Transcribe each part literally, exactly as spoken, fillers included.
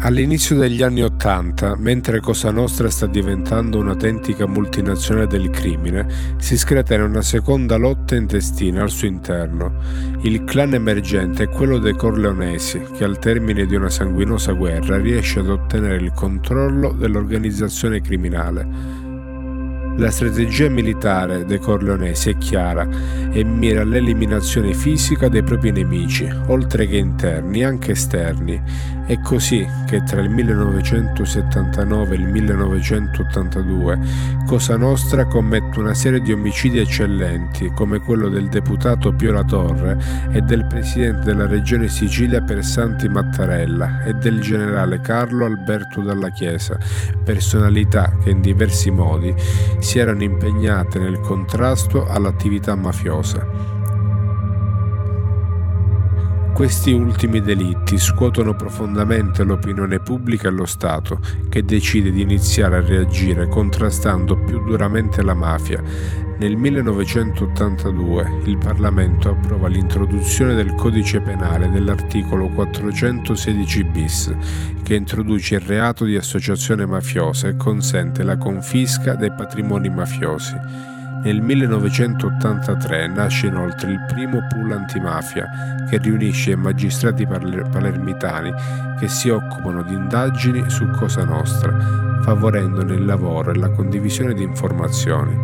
All'inizio degli anni Ottanta, mentre Cosa Nostra sta diventando un'autentica multinazionale del crimine, si scatena una seconda lotta intestina al suo interno. Il clan emergente è quello dei Corleonesi, che al termine di una sanguinosa guerra riesce ad ottenere il controllo dell'organizzazione criminale. La strategia militare dei Corleonesi è chiara e mira all'eliminazione fisica dei propri nemici, oltre che interni, anche esterni. È così che tra il millenovecentosettantanove e il millenovecentottantadue Cosa Nostra commette una serie di omicidi eccellenti, come quello del deputato Pio La Torre e del presidente della regione Sicilia Piersanti Mattarella e del generale Carlo Alberto Dalla Chiesa, personalità che in diversi modi si erano impegnate nel contrasto all'attività mafiosa. Questi ultimi delitti scuotono profondamente l'opinione pubblica e lo Stato, che decide di iniziare a reagire contrastando più duramente la mafia. Nel millenovecentottantadue il Parlamento approva l'introduzione del codice penale dell'articolo quattrocentosedici bis, che introduce il reato di associazione mafiosa e consente la confisca dei patrimoni mafiosi. Nel millenovecentottantatré nasce inoltre il primo pool antimafia, che riunisce i magistrati palermitani che si occupano di indagini su Cosa Nostra, favorendone il lavoro e la condivisione di informazioni.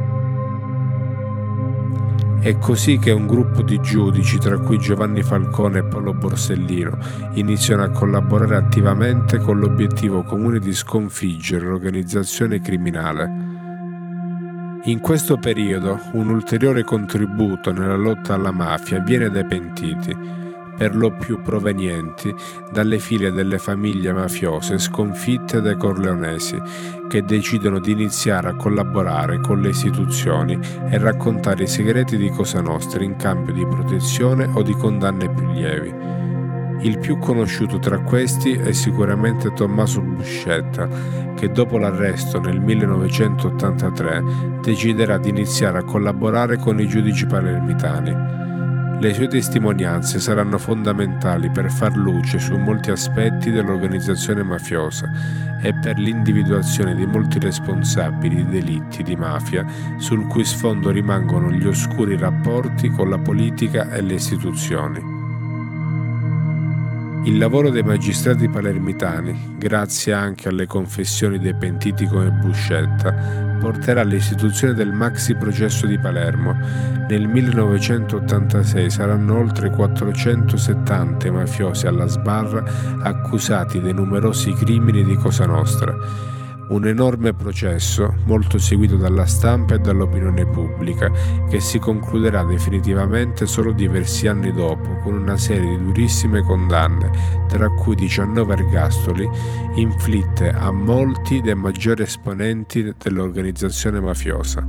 È così che un gruppo di giudici, tra cui Giovanni Falcone e Paolo Borsellino, iniziano a collaborare attivamente con l'obiettivo comune di sconfiggere l'organizzazione criminale. In questo periodo un ulteriore contributo nella lotta alla mafia viene dai pentiti, per lo più provenienti dalle file delle famiglie mafiose sconfitte dai Corleonesi, che decidono di iniziare a collaborare con le istituzioni e raccontare i segreti di Cosa Nostra in cambio di protezione o di condanne più lievi. Il più conosciuto tra questi è sicuramente Tommaso Buscetta, che dopo l'arresto nel millenovecentottantatré deciderà di iniziare a collaborare con i giudici palermitani. Le sue testimonianze saranno fondamentali per far luce su molti aspetti dell'organizzazione mafiosa e per l'individuazione di molti responsabili di delitti di mafia, sul cui sfondo rimangono gli oscuri rapporti con la politica e le istituzioni. Il lavoro dei magistrati palermitani, grazie anche alle confessioni dei pentiti come Buscetta, porterà all'istituzione del maxi processo di Palermo. Nel millenovecentottantasei saranno oltre quattrocentosettanta mafiosi alla sbarra accusati dei numerosi crimini di Cosa Nostra. Un enorme processo, molto seguito dalla stampa e dall'opinione pubblica, che si concluderà definitivamente solo diversi anni dopo con una serie di durissime condanne, tra cui diciannove ergastoli, inflitte a molti dei maggiori esponenti dell'organizzazione mafiosa.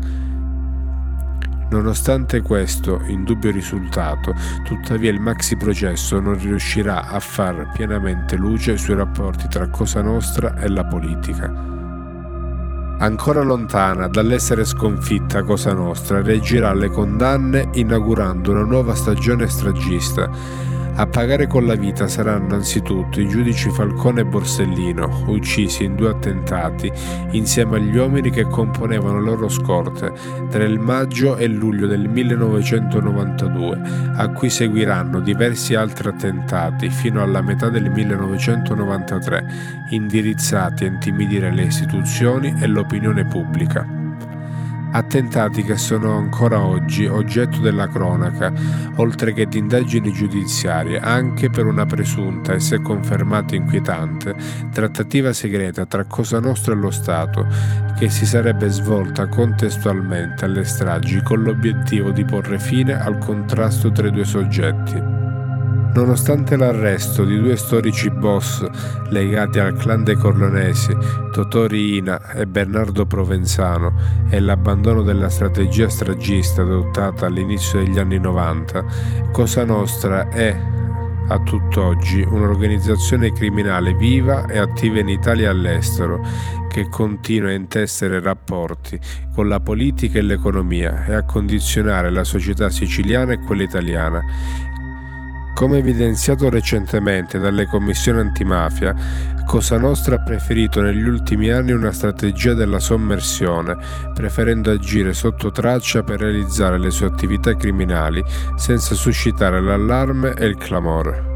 Nonostante questo indubbio risultato, tuttavia il maxi processo non riuscirà a far pienamente luce sui rapporti tra Cosa Nostra e la politica. Ancora lontana dall'essere sconfitta, Cosa Nostra reagirà alle condanne inaugurando una nuova stagione stragista. A pagare con la vita saranno anzitutto i giudici Falcone e Borsellino, uccisi in due attentati insieme agli uomini che componevano le loro scorte tra il maggio e il luglio del millenovecentonovantadue, a cui seguiranno diversi altri attentati fino alla metà del millenovecentonovantatré, indirizzati a intimidire le istituzioni e l'opinione pubblica. Attentati che sono ancora oggi oggetto della cronaca, oltre che di indagini giudiziarie, anche per una presunta e, se confermata, inquietante trattativa segreta tra Cosa Nostra e lo Stato, che si sarebbe svolta contestualmente alle stragi con l'obiettivo di porre fine al contrasto tra i due soggetti. Nonostante l'arresto di due storici boss legati al clan dei Corleonesi, Totò Riina e Bernardo Provenzano, e l'abbandono della strategia stragista adottata all'inizio degli anni novanta, Cosa Nostra è, a tutt'oggi, un'organizzazione criminale viva e attiva in Italia e all'estero, che continua a intessere rapporti con la politica e l'economia e a condizionare la società siciliana e quella italiana. Come evidenziato recentemente dalle commissioni antimafia, Cosa Nostra ha preferito negli ultimi anni una strategia della sommersione, preferendo agire sotto traccia per realizzare le sue attività criminali senza suscitare l'allarme e il clamore.